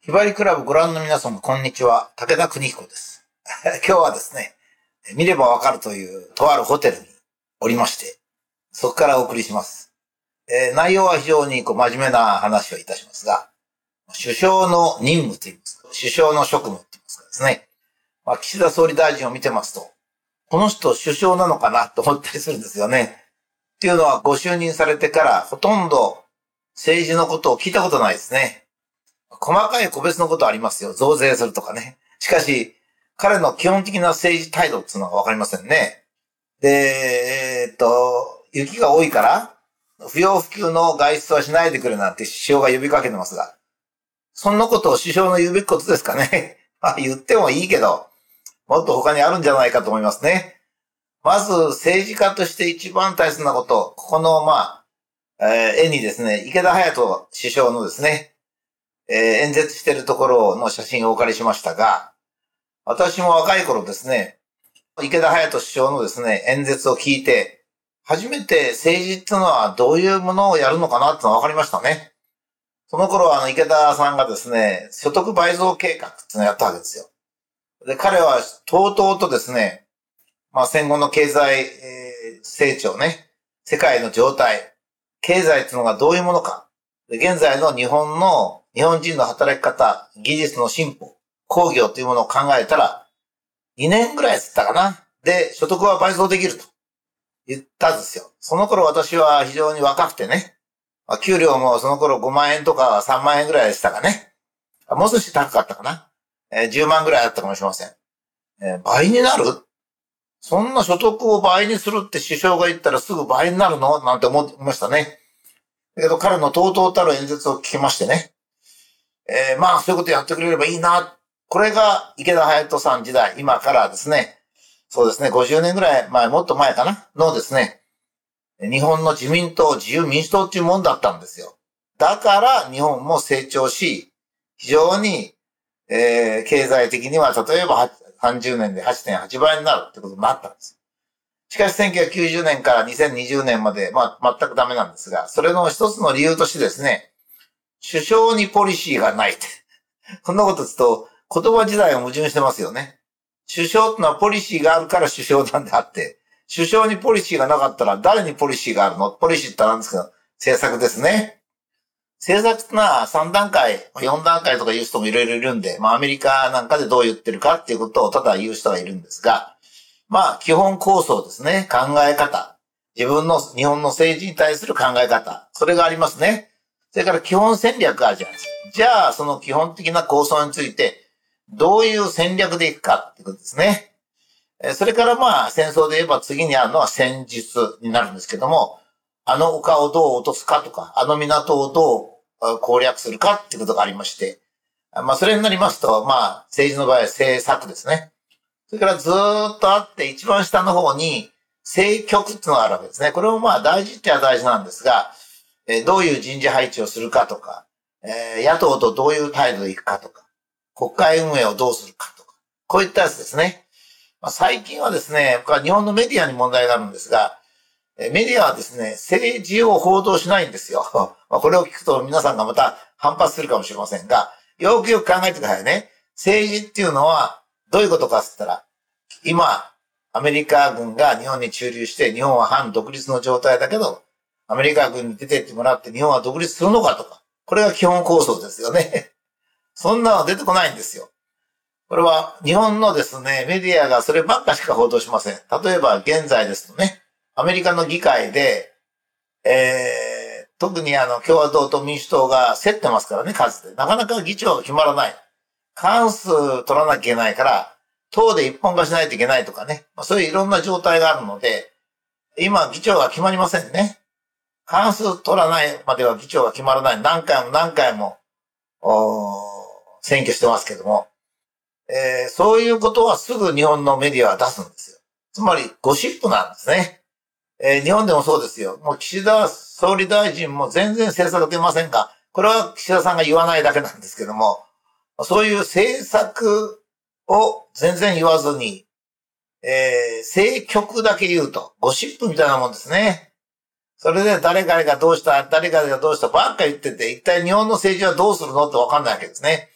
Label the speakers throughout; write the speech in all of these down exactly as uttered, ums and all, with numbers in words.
Speaker 1: ひばりクラブご覧の皆様、こんにちは。武田邦彦です。今日はですね、見ればわかるというとあるホテルにおりまして、そこからお送りします。えー、内容は非常にこう真面目な話をいたしますが、首相の任務といいますか、首相の職務といいますかですね、まあ、岸田総理大臣を見てますと、この人首相なのかなと思ったりするんですよね。っていうのはご就任されてからほとんど政治のことを聞いたことないですね。細かい個別のことはありますよ。増税するとかね。しかし、彼の基本的な政治態度っていうのはわかりませんね。で、えー、っと、雪が多いから、不要不急の外出はしないでくれなんて首相が呼びかけてますが、そんなことを首相の言うべきことですかね。まあ言ってもいいけど、もっと他にあるんじゃないかと思いますね。まず政治家として一番大切なこと、ここのまあ、えー、絵にですね、池田隼人首相のですね、えー、演説しているところの写真をお借りしましたが、私も若い頃ですね、池田隼人首相のですね、演説を聞いて、初めて政治っていうのはどういうものをやるのかなってのが分かりましたね。その頃はあの池田さんがですね、所得倍増計画っていうのをやったわけですよ。で、彼はとうとうとですね、まあ戦後の経済、えー、成長ね、世界の状態、経済っていうのがどういうものか、で現在の日本の日本人の働き方、技術の進歩、工業というものを考えたら、にねんぐらいつったかな。で、所得は倍増できると言ったんですよ。その頃私は非常に若くてね、給料もその頃ごまんえんとかさんまんえんぐらいでしたかね。もう少し高かったかな。えー、じゅうまんぐらいだったかもしれません。えー、倍になる？そんな所得を倍にするって首相が言ったらすぐ倍になるのなんて思いましたね。だけど彼のとうとうたる演説を聞きましてね。えー、まあそういうことやってくれればいいな。これが池田隼人さん時代、今からですね、そうですね、ごじゅうねんぐらい前、もっと前かな、のですね、日本の自民党、自由民主党っていうもんだったんですよ。だから日本も成長し、非常に、えー、経済的には例えばさんじゅうねんで はちてんはち 倍になるってことになったんです。しかしせんきゅうひゃくきゅうじゅうねんからにせんにじゅうねんまで、まあ全くダメなんですが、それの一つの理由としてですね、首相にポリシーがないって。こんなこと言うと言葉自体が矛盾してますよね。首相ってのはポリシーがあるから首相なんであって、首相にポリシーがなかったら誰にポリシーがあるの？ポリシーって何ですか？政策ですね。政策ってのはさんだんかい、よんだんかいとか言う人もいろいろいるんで、まあアメリカなんかでどう言ってるかっていうことをただ言う人がいるんですが、まあ基本構想ですね。考え方。自分の日本の政治に対する考え方。それがありますね。それから基本戦略があるじゃないですか。じゃあその基本的な構想についてどういう戦略でいくかっていうことですね。それからまあ戦争で言えば次にあるのは戦術になるんですけども、あの丘をどう落とすかとか、あの港をどう攻略するかっていうことがありまして、まあそれになりますと、まあ政治の場合は政策ですね。それからずーっとあって一番下の方に政局っていうのがあるわけですね。これもまあ大事っちゃ大事なんですが、どういう人事配置をするかとか、野党とどういう態度でいくかとか、国会運営をどうするかとか、こういったやつですね。まあ、最近はですね、僕は日本のメディアに問題があるんですが、メディアはですね、政治を報道しないんですよ。まあ、これを聞くと皆さんがまた反発するかもしれませんが、よくよく考えてくださいね。政治っていうのはどういうことかって言ったら、今、アメリカ軍が日本に駐留して、日本は反独立の状態だけど、アメリカ軍に出てってもらって日本は独立するのかとか、これが基本構想ですよね。そんなの出てこないんですよ。これは日本のですね、メディアがそればっかしか報道しません。例えば現在ですとね、アメリカの議会で、えー、特にあの共和党と民主党が競ってますからね、数で。なかなか議長が決まらない。過半数取らなきゃいけないから、党で一本化しないといけないとかね。そういういろんな状態があるので、今議長が決まりませんね。過半数取らないまでは議長が決まらない。何回も何回も、選挙してますけども、えー、そういうことはすぐ日本のメディアは出すんですよ。つまりゴシップなんですね。えー、日本でもそうですよ。もう岸田総理大臣も全然政策出ませんが、これは岸田さんが言わないだけなんですけども、そういう政策を全然言わずに、えー、政局だけ言うと、ゴシップみたいなもんですね。それで誰々がどうした、誰々がどうしたばっか言ってて、一体日本の政治はどうするのってわかんないわけですね。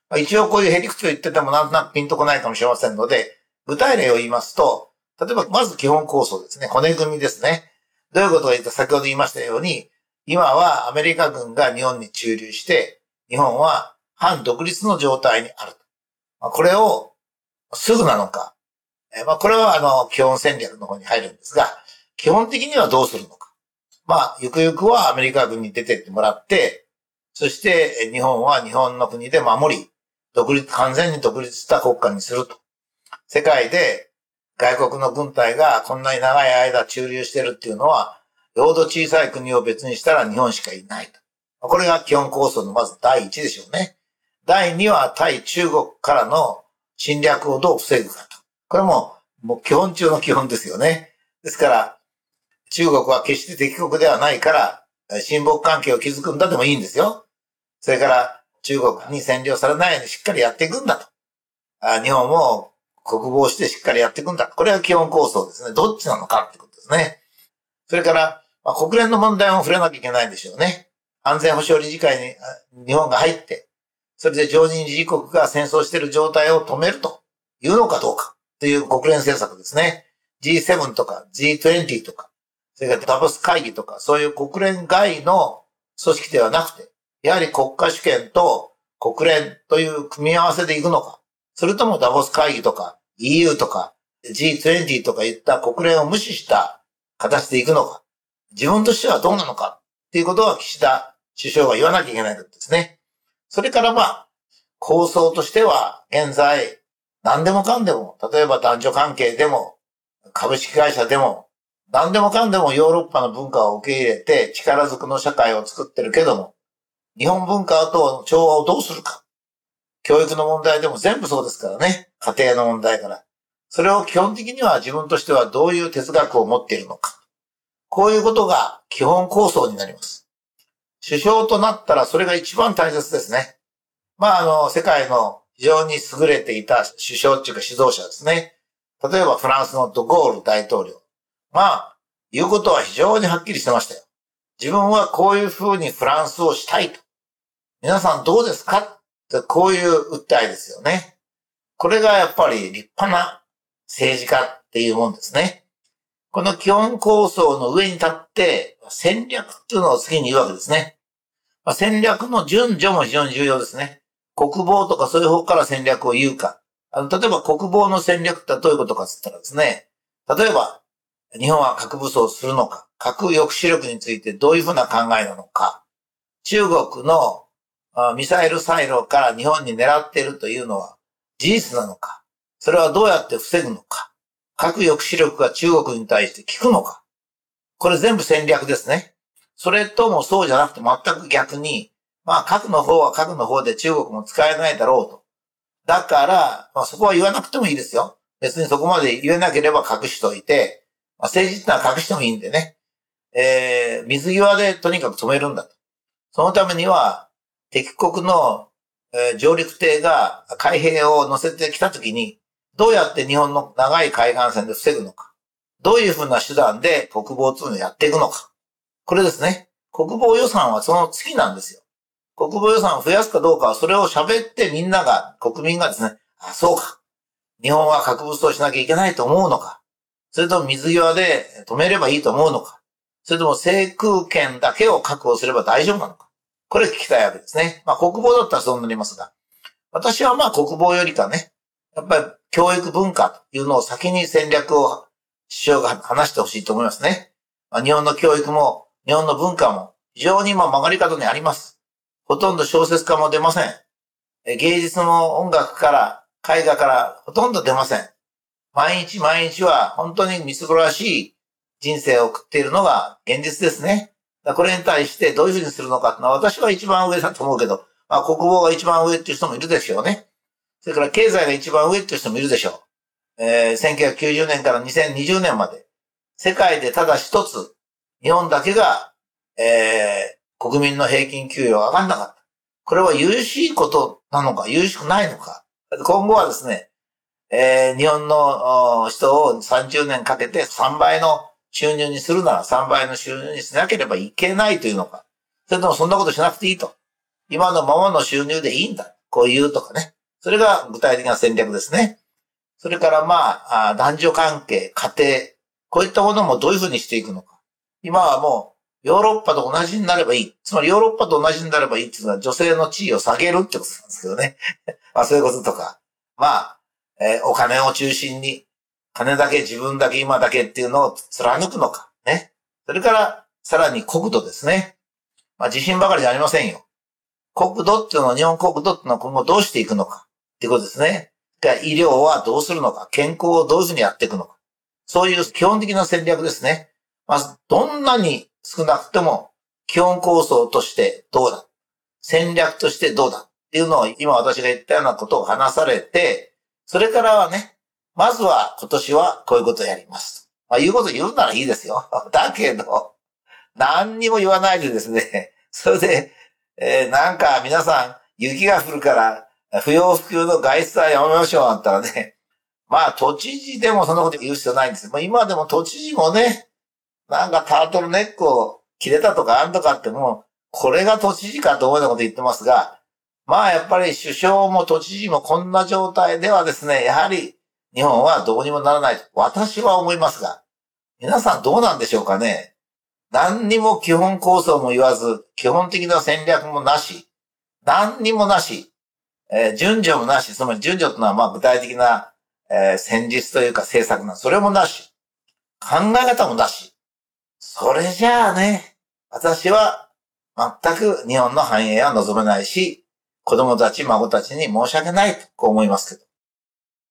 Speaker 1: まあ、一応こういうへりくつを言っててもなんとなくピンとこないかもしれませんので、具体例を言いますと、例えばまず基本構想ですね。骨組みですね。どういうことか言ったら先ほど言いましたように、今はアメリカ軍が日本に駐留して、日本は反独立の状態にあると。まあ、これをすぐなのか。えまあ、これはあの、基本戦略の方に入るんですが、基本的にはどうするのか。まあ、ゆくゆくはアメリカ軍に出てってもらって、そして日本は日本の国で守り、独立、完全に独立した国家にすると。世界で外国の軍隊がこんなに長い間駐留してるっていうのは、領土小さい国を別にしたら日本しかいないと。これが基本構想のまず第一でしょうね。第二は対中国からの侵略をどう防ぐかと。これももう基本中の基本ですよね。ですから、中国は決して敵国ではないから、親睦関係を築くんだでもいいんですよ。それから中国に占領されないようにしっかりやっていくんだと。日本も国防してしっかりやっていくんだ。これが基本構想ですね。どっちなのかってことですね。それから、まあ、国連の問題も触れなきゃいけないんでしょうね。安全保障理事会に日本が入って、それで常任理事国が戦争している状態を止めるというのかどうかという国連政策ですね。ジーセブン とか ジーにじゅう とか、それからダボス会議とか、そういう国連外の組織ではなくて、やはり国家主権と国連という組み合わせでいくのか、それともダボス会議とか イーユー とか ジーにじゅう とかいった国連を無視した形でいくのか、自分としてはどうなのかっていうことは岸田首相が言わなきゃいけないことですね。それからまあ、構想としては現在何でもかんでも、例えば男女関係でも株式会社でも何でもかんでもヨーロッパの文化を受け入れて力ずくの社会を作ってるけども、日本文化との調和をどうするか。教育の問題でも全部そうですからね。家庭の問題から。それを基本的には自分としてはどういう哲学を持っているのか。こういうことが基本構想になります。首相となったらそれが一番大切ですね。まあ、あの、世界の非常に優れていた首相っていうか指導者ですね。例えばフランスのドゴール大統領。まあ、言うことは非常にはっきりしてましたよ。自分はこういうふうにフランスをしたいと。皆さんどうですかってこういう訴えですよね。これがやっぱり立派な政治家っていうもんですね。この基本構想の上に立って戦略っていうのを次に言うわけですね。戦略の順序も非常に重要ですね。国防とかそういう方から戦略を言うか。あの、例えば国防の戦略ってどういうことかって言ったらですね、例えば日本は核武装をするのか、核抑止力についてどういうふうな考えなのか、中国のミサイルサイロから日本に狙っているというのは事実なのか、それはどうやって防ぐのか、核抑止力が中国に対して効くのか、これ全部戦略ですね。それともそうじゃなくて全く逆に、まあ核の方は核の方で中国も使えないだろうと。だから、まあそこは言わなくてもいいですよ。別にそこまで言えなければ隠しといて、まあ、政治ってのは隠してもいいんでね。えー、水際でとにかく止めるんだと。そのためには、敵国の、えー、上陸艇が海兵を乗せてきたときに、どうやって日本の長い海岸線で防ぐのか。どういうふうな手段で国防というのをやっていくのか。これですね。国防予算はその次なんですよ。国防予算を増やすかどうかはそれを喋ってみんなが、国民がですね、あ、そうか。日本は核武装しなきゃいけないと思うのか。それとも水際で止めればいいと思うのか。それとも制空権だけを確保すれば大丈夫なのか。これ聞きたいわけですね。まあ国防だったらそうなりますが。私はまあ国防よりかね、やっぱり教育文化というのを先に戦略を首相が話してほしいと思いますね。まあ、日本の教育も日本の文化も非常にまあ曲がり角にあります。ほとんど小説家も出ません。芸術も音楽から絵画からほとんど出ません。毎日毎日は本当にみすぼらしい人生を送っているのが現実ですね。これに対してどういうふうにするのかってのは私は一番上だと思うけど、まあ国防が一番上っていう人もいるでしょうね。それから経済が一番上っていう人もいるでしょう。えー、せんきゅうひゃくきゅうじゅうねんからにせんにじゅうねんまで世界でただ一つ日本だけが、えー、国民の平均給与が上がんなかった。これは優しいことなのか優しくないのか。今後はですね、えー、日本の人をさんじゅうねんかけてさんばいの収入にするならさんばいの収入にしなければいけないというのか。それともそんなことしなくていいと。今のままの収入でいいんだ。 こう言うとかね。それが具体的な戦略ですね。それからまあ、男女関係、家庭、こういったものもどういうふうにしていくのか。今はもう、ヨーロッパと同じになればいい。つまりヨーロッパと同じになればいいっていうのは女性の地位を下げるってことなんですけどね。まあそういうこととか。まあ、えーお金を中心に、金だけ自分だけ今だけっていうのを貫くのか。ね。それから、さらに国土ですね。まあ地震ばかりじゃありませんよ。国土っていうのは、日本国土っていうのは今後どうしていくのかっていうことですね。医療はどうするのか、健康をどういうふうにやっていくのか。そういう基本的な戦略ですね。まあ、どんなに少なくても基本構想としてどうだ、戦略としてどうだっていうのを今私が言ったようなことを話されて、それからはね、まずは今年はこういうことをやりますと。まあ、言うこと言うならいいですよ。だけど、何にも言わないでですね、それで、えーなんか皆さん雪が降るから不要不急の外出はやめましょうなんたらね、まあ都知事でもそんなこと言う必要ないんですよ。もう今でも都知事もね、なんかタートルネックを切れたとかあんとかってもう、これが都知事かと思うようなこと言ってますが、まあやっぱり首相も都知事もこんな状態ではですね、やはり日本はどうにもならないと私は思いますが、皆さんどうなんでしょうかね。何にも基本構想も言わず、基本的な戦略もなし、何にもなし、えー順序もなし、つまり順序というのはまあ具体的な、えー戦術というか政策な、それもなし、考え方もなし。それじゃあね、私は全く日本の繁栄は望めないし、子供たち、孫たちに申し訳ないとこう思いますけど。